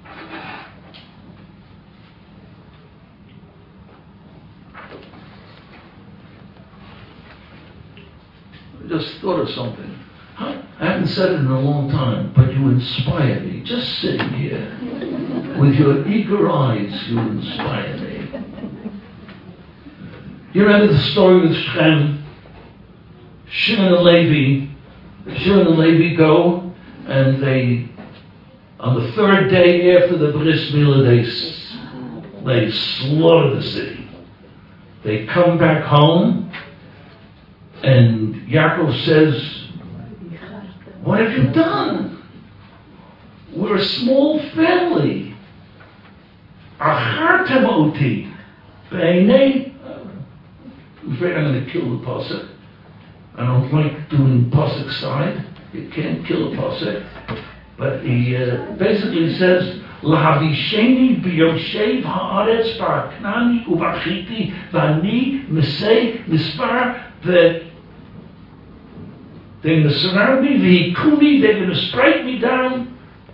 Just thought of something. I haven't said it in a long time, but you inspire me. Just sitting here with your eager eyes, you inspire me. You remember the story with Shem? Shimon and Levi go, and they, on the third day after the Bris Milah, they slaughter the city. They come back home, and Yaakov says, what have you done? We're a small family. Achartem oti. B'einei. I'm afraid I'm going to kill the pasuk. I don't like doing pasuk side. You can't kill a pasuk. But he basically says, Lahavisheni b'yoshev haaretz ba'aknani ubachiti v'ani misei mispar they're going to surround me, v'hikuni, they're going to strike me down.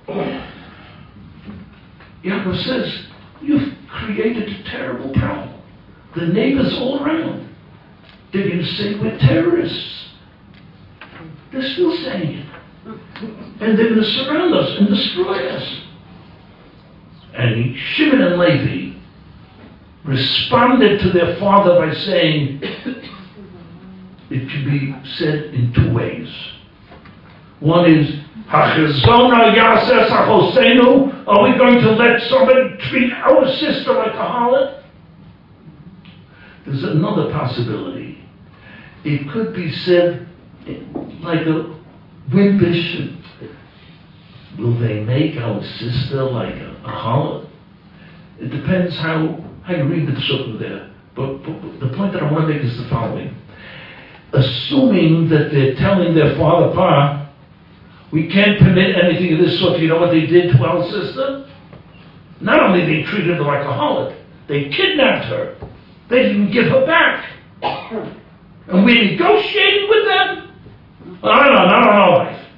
Yaakov says, you've created a terrible problem. The neighbors all around, they're going to say we're terrorists. They're still saying it. And they're going to surround us and destroy us. And Shimon and Levi responded to their father by saying, it can be said in two ways. One is, Hachezona Yases Achosenu, are we going to let somebody treat our sister like a harlot? There's another possibility. It could be said like a wimpish, will they make our sister like a harlot? It depends how you read the psukim there. But the point that I want to make is the following. Assuming that they're telling their father, Pa, we can't permit anything of this sort. You know what they did to our sister? Not only they treated her like a harlot, they kidnapped her. They didn't give her back. And we negotiated with them? Not on our life.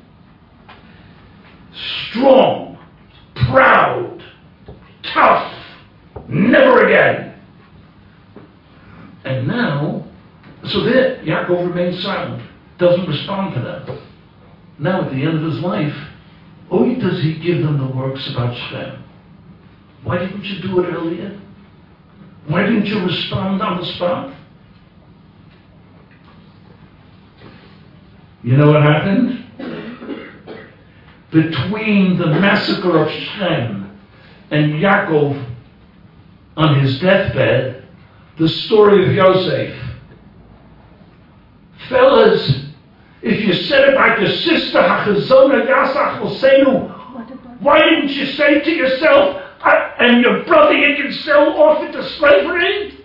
Strong, proud, tough, never again. And now, so there, Yaakov remains silent, doesn't respond to them. Now at the end of his life, only does he give them the works about Shem. Why didn't you do it earlier? Why didn't you respond on the spot? You know what happened? Between the massacre of Shem and Yaakov on his deathbed, the story of Yosef. Fellas, if you said about your sister, Hachazona Yasach Hosenu, why didn't you say to yourself, and your brother you can sell off into slavery?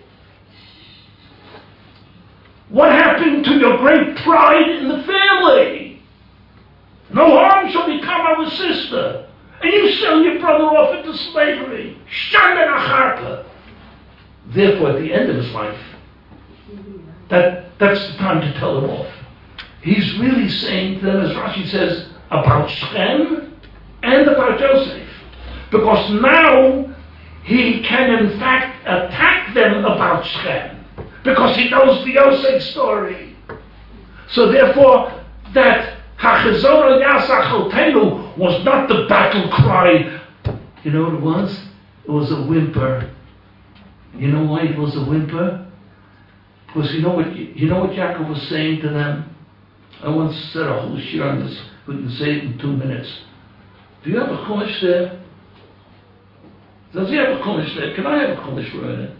What happened to your great pride in the family? No harm shall become our sister. And you sell your brother off into slavery. Shandan Acharpa. Therefore, at the end of his life, that's the time to tell him off. He's really saying to them, as Rashi says, about Shem and about Joseph. Because now he can in fact attack them about Shem. Because he knows the Yosef story. So therefore, that Hachazor Yasachotenu was not the battle cry. You know what it was? It was a whimper. You know why it was a whimper? Because you know what Yaakov was saying to them? I once said a whole shir on this. We can say it in 2 minutes. Do you have a chumash there? Does he have a chumash there? Can I have a chumash for it?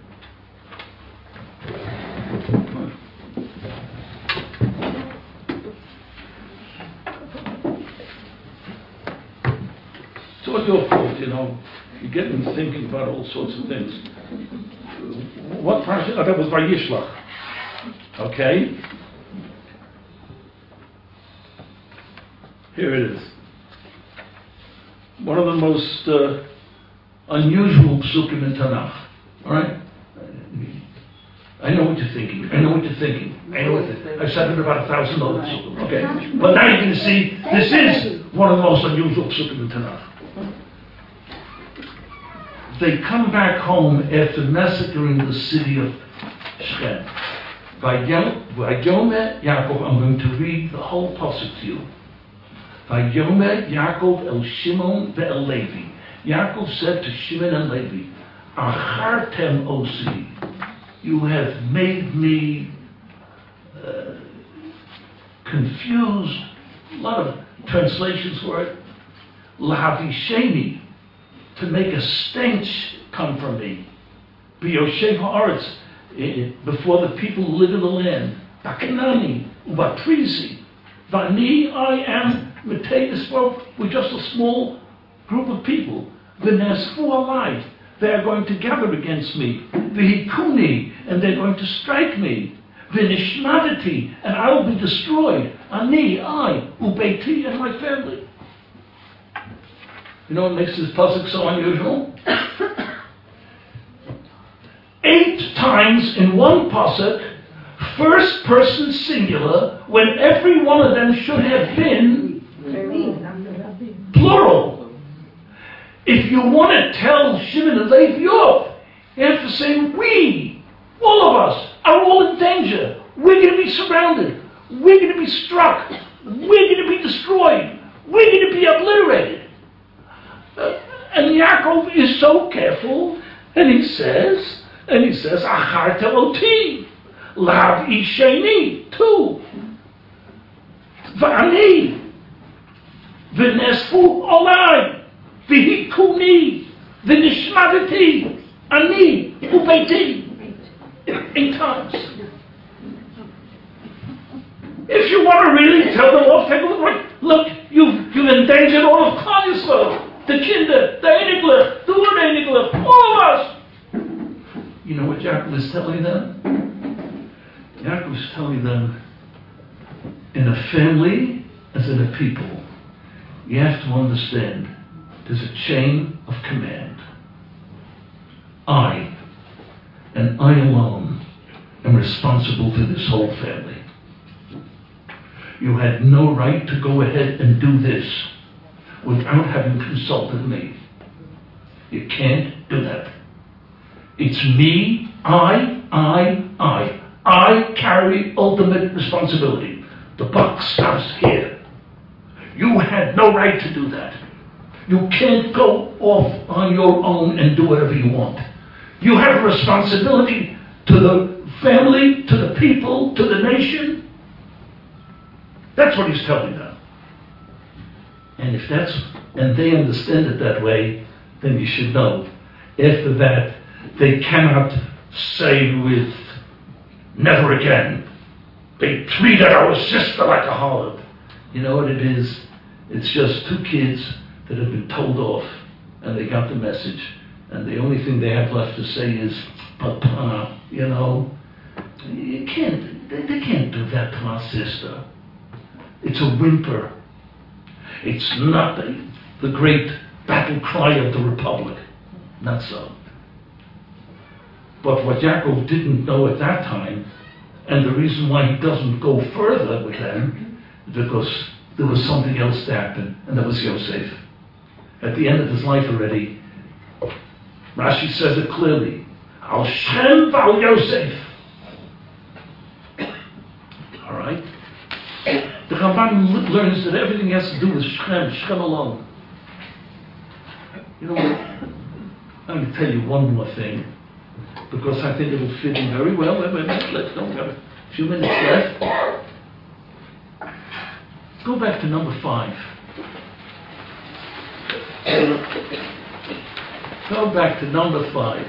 It's all your fault, you know. You get me thinking about all sorts of things. What part? Oh, that was Vayishlach. Okay. Here it is. One of the most unusual psukim in Tanakh. All right? I know what you're thinking. I've said it about 1,000 other psukim. Okay. But now you can see this is one of the most unusual psukim in Tanakh. They come back home after massacring the city of Shechem. Vayomer Yaakov, I'm going to read the whole pasuk to you. Vayomer Yaakov el Shimon ve'el Levi. Yaakov said to Shimon and Levi, Achartem osi, you have made me confused. A lot of translations for it. Lahavisheni, to make a stench come from me. B'yoshev ha'aretz, before the people who live in the land. Bakanani, ubaprizi. Vani, I am Mateus. We're just a small group of people. V'nesfu alai, they are going to gather against me. V'hikuni, and they're going to strike me. V'nishmadati, and I will be destroyed. Ani, I, ubeiti, and my family. You know what makes this pasuk so unusual? 8 times in one pasuk, first person singular, when every one of them should have been plural. If you want to tell Shimon and Levi off, you have to say, we, all of us, are all in danger. We're going to be surrounded. We're going to be struck. We're going to be destroyed. We're going to be obliterated. And Yaakov is so careful, and he says, Achar teloti, lav isheni, 2. V'ani, v'nesfu olai, v'hikuni, v'nishmadati, ani, ubeiti. 8 times. If you want to really tell them off, take a look. Look, you've endangered all of Klal Yisrael. The Kinder, the Einiglich, the Uneiniglich, all of us. You know what Yaakov is telling them? Yaakov is telling them, in a family as in a people, you have to understand there's a chain of command. I, and I alone, am responsible for this whole family. You had no right to go ahead and do this without having consulted me. You can't do that. It's me, I carry ultimate responsibility. The buck stops here. You had no right to do that. You can't go off on your own and do whatever you want. You have a responsibility to the family, to the people, to the nation. That's what he's telling them. And they understand it that way, then you should know. After that, they cannot say with never again. They treated our sister like a harlot. You know what it is? It's just 2 kids that have been told off, and they got the message, and the only thing they have left to say is, Papa, you know, they can't do that to our sister. It's a whimper. It's not the great battle cry of the Republic. Not so. But what Yaakov didn't know at that time, and the reason why he doesn't go further with them, is because there was something else to happen, and that was Yosef. At the end of his life already, Rashi says it clearly, Al Shem v'al Yosef. All right? The Ramban learns that everything has to do with Shechem alone. You know, I'm going to tell you one more thing, because I think it'll fit in very well. Wait a minute, let's go. We have a few minutes left. Go back to number 5. Go back to number 5.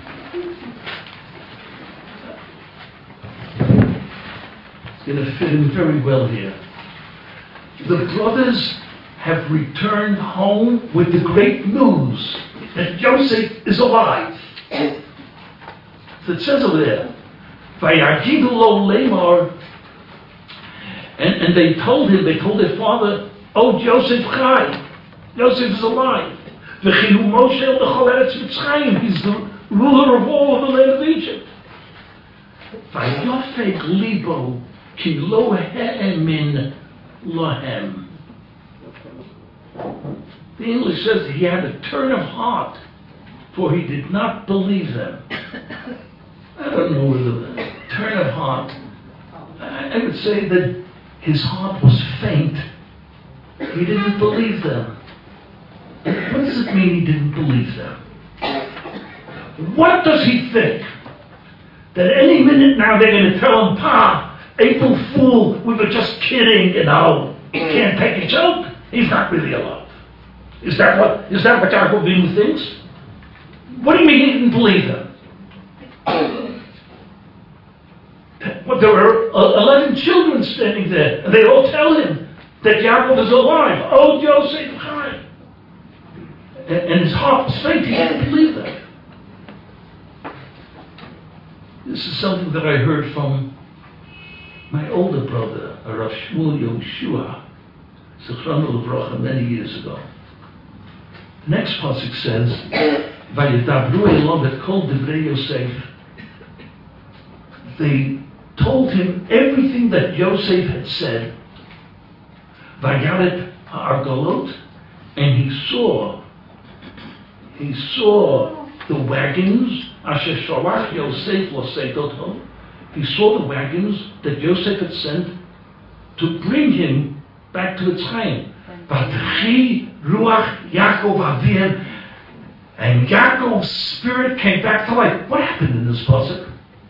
It's going to fit in very well here. The brothers have returned home with the great news that Joseph is alive. So it says over there, Vayagidu lo lemar, and they told their father, oh, Joseph chai, Joseph is alive. V'chilu Moshe l'chol eretz Mitzrayim, he's the ruler of all of the land of Egypt. Vayofeg libo ki lo he'emin lahem. The English says he had a turn of heart, for he did not believe them. I don't know whether the turn of heart, I would say that his heart was faint. He didn't believe them. What does it mean he didn't believe them? What does he think? That any minute now they're going to tell him, Pa, April Fool, we were just kidding, you know. He can't take a joke. He's not really alive. Is that what Yaakov Avinu thinks? What do you mean he didn't believe them? Well, there were 11 children standing there, and they all tell him that Yaakov is alive. Oh, Joseph, hi. And his heart was faint. He didn't believe that. This is something that I heard from my older brother, Rav Shmuel Yoshua, Zichronu Livracha, many years ago. The next pasuk says, "Vayidabru elav et kol divrei Yosef." They told him everything that Yosef had said. Vayaret ha'argalot, and he saw the wagons. Asher sholach Yosef l'seitoto. He saw the wagons that Yosef had sent to bring him back to Mitzrayim. V'atchi ruach Yaakov aviem, and Yaakov's spirit came back to life. What happened in this pasuk?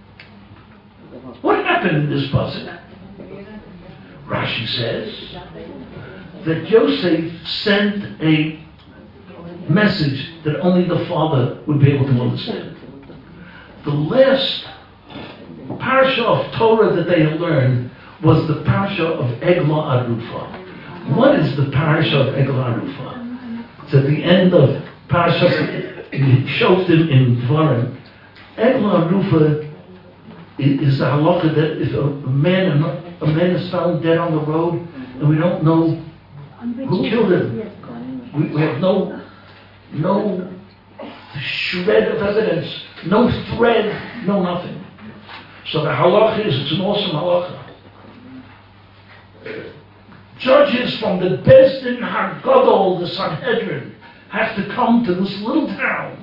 What happened in this pasuk? Rashi says that Yosef sent a message that only the father would be able to understand. The last parasha of Torah that they had learned was the parasha of Eglah Arufa. What is the parasha of Eglah Arufa? It's at the end of parasha Shoftim in Dvarim. Eglah Arufa is the halacha that if a man is found dead on the road and we don't know who killed him, we have no shred of evidence, no thread, no nothing. So the halacha is, it's an awesome halacha. Judges from the Beis Din HaGadol, the Sanhedrin, have to come to this little town.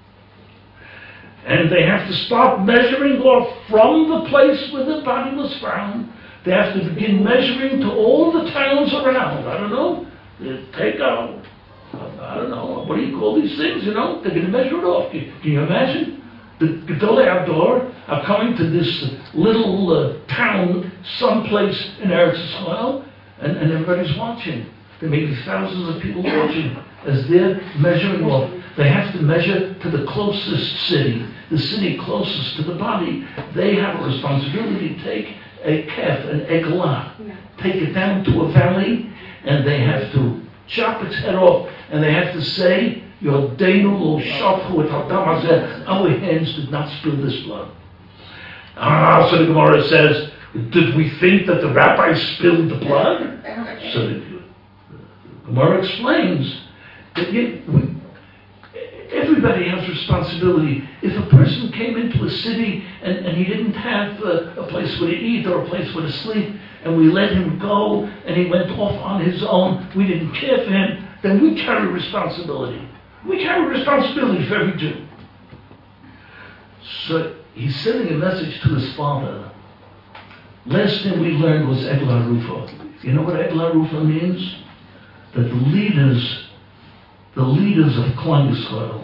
And they have to start measuring off from the place where the body was found. They have to begin measuring to all the towns around. I don't know. Take out, I don't know, what do you call these things, you know? They're going to measure it off. Can you imagine? The Gedolei Hador are coming to this little town someplace in Eretz Yisrael, and everybody's watching. There may be thousands of people watching as they're measuring off. They have to measure to the closest city, the city closest to the body. They have a responsibility to take a kef, an eglah, take it down to a valley, and they have to chop its head off, and they have to say, Yodeinu lo shafchu et hadam hazeh, our hands did not spill this blood. So the Gemara says, did we think that the rabbis spilled the blood? So the Gemara explains that everybody has responsibility. If a person came into a city and he didn't have a place where to eat or a place where to sleep, and we let him go and he went off on his own, we didn't care for him, then we carry responsibility. We carry responsibility for every Jew. So he's sending a message to his father Last thing we learned was Egla Rufa. You know what Egla Rufa means? That the leaders of Klal Yisrael,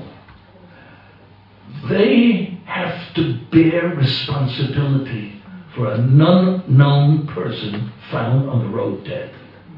they have to bear responsibility for an unknown person found on the road dead.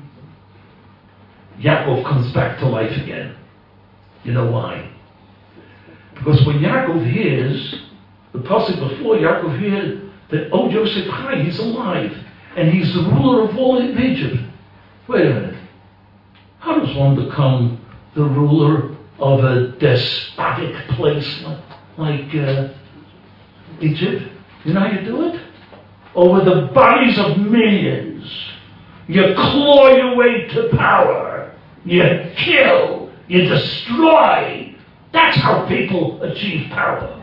Yaakov comes back to life again. You know why? Because when Yaakov hears, the pasuk before Yaakov hears that, oh, Yosef Chai, he's alive, and he's the ruler of all of Egypt. Wait a minute. How does one become the ruler of a despotic place like Egypt? You know how you do it? Over the bodies of millions. You claw your way to power. You kill. You destroy. That's how people achieve power.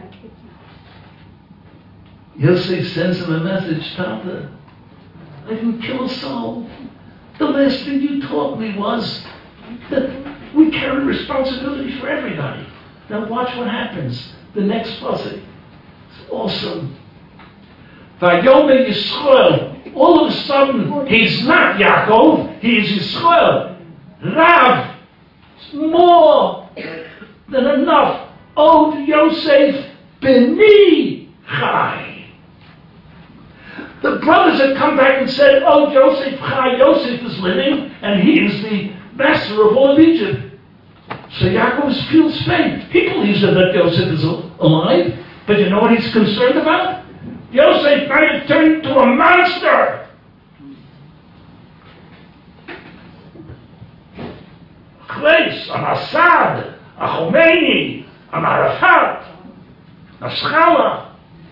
Yosef sends him a message, Tata. I didn't kill a soul. The last thing you taught me was that we carry responsibility for everybody. Now watch what happens. The next pasuk. It's awesome. Vayomer Yisrael. All of a sudden, he's not Yaakov. He is Yisrael. Rav. It's more than enough. Oh, Yosef Beni Chai. The brothers had come back and said, oh, Yosef Chai, Yosef is living, and he is the master of all of Egypt. So Yaakov feels faint. He believes that Yosef is alive, but you know what he's concerned about? Yosef might have turned to a monster. Chleis, an Assad, a Khomeini, an Arafat, a Schala.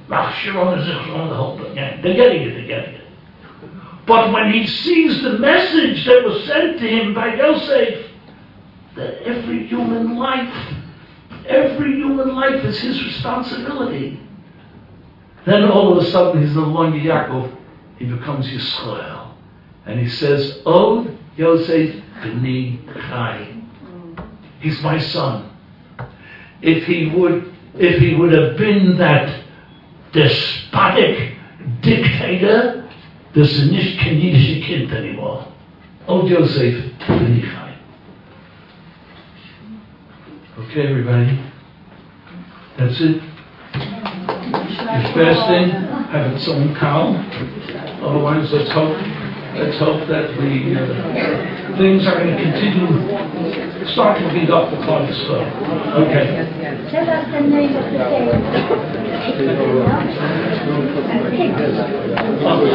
They're getting it. But when he sees the message that was sent to him by Yosef, that every human life is his responsibility, then all of a sudden he's no longer Yaakov, he becomes Yisrael. And he says, oh, Yosef B'ni Chai. He's my son. If he would have been that despotic dictator, there's nicht kein jüdische Kind anymore. Oh, Yosef B'ni Chai. Okay, everybody. That's it. You're fasting, have it so calm. Otherwise, let's hope that the things are going to continue. Start looking up the clock slow. Okay. Tell us the name of the day.